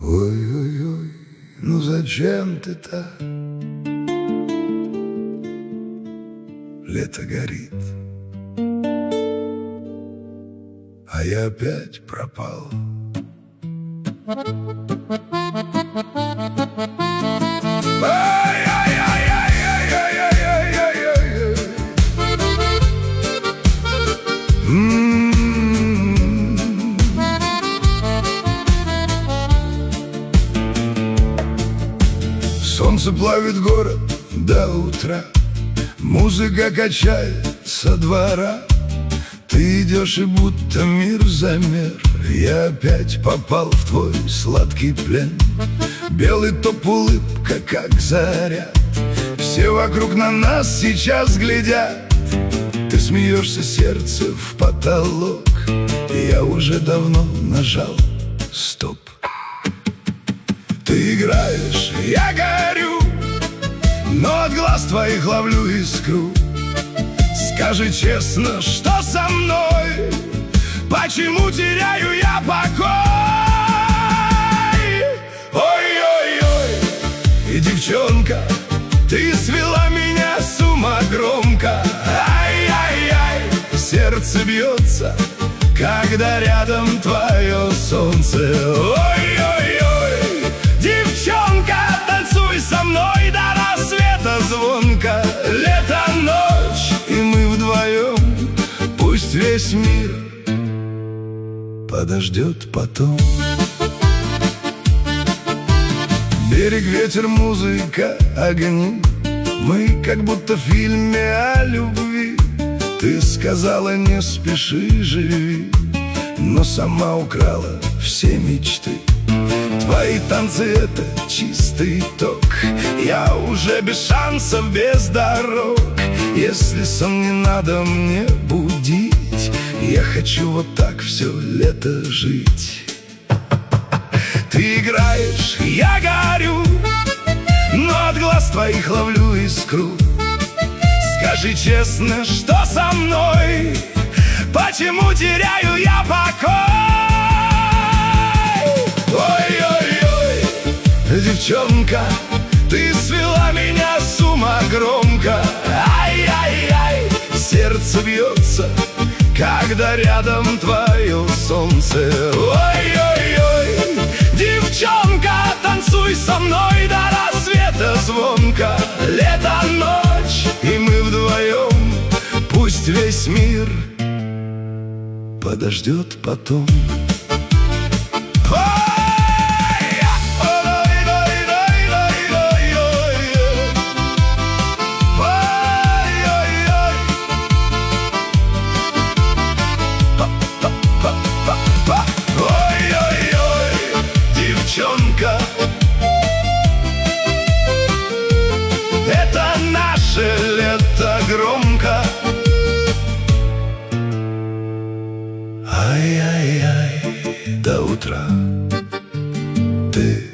Ой-ой-ой, ну зачем ты так? Лето горит, а я опять пропал. Солнце плавит город до утра, музыка качает со двора. Ты идешь и будто мир замер, я опять попал в твой сладкий плен. Белый топ, улыбка, как заряд, все вокруг на нас сейчас глядят. Ты смеешься, сердце в потолок, я уже давно нажал стоп. Ты играешь, я горю, но от глаз твоих ловлю искру. Скажи честно, что со мной? Почему теряю я покой? Ой-ой-ой, и девчонка, ты свела меня с ума громко. Ай-яй-яй, сердце бьется, когда рядом твое солнце. Ой-ой-ой, девчонка, танцуй со мной до рассвета звонко. Лето, ночь, и мы вдвоем, пусть весь мир подождет потом. Берег, ветер, музыка, огни, мы как будто в фильме о любви. Ты сказала, не спеши, живи, но сама украла все мечты. Твои танцы — это чистый ток, я уже без шансов, без дорог. Если сон не надо мне будить, я хочу вот так все лето жить. Ты играешь, я горю, но от глаз твоих ловлю искру. Скажи честно, что со мной? Почему теряю я покой? Ой-ой-ой, девчонка, ты свела меня с ума громко. Ай-яй-яй, сердце бьется, когда рядом твое солнце. Ой-ой-ой, девчонка, танцуй со мной до рассвета звонко. Лето, ночь, и мы вдвоем, пусть весь мир подождет потом. Девчонка, это наше лето громко. Ай-яй-яй, до утра ты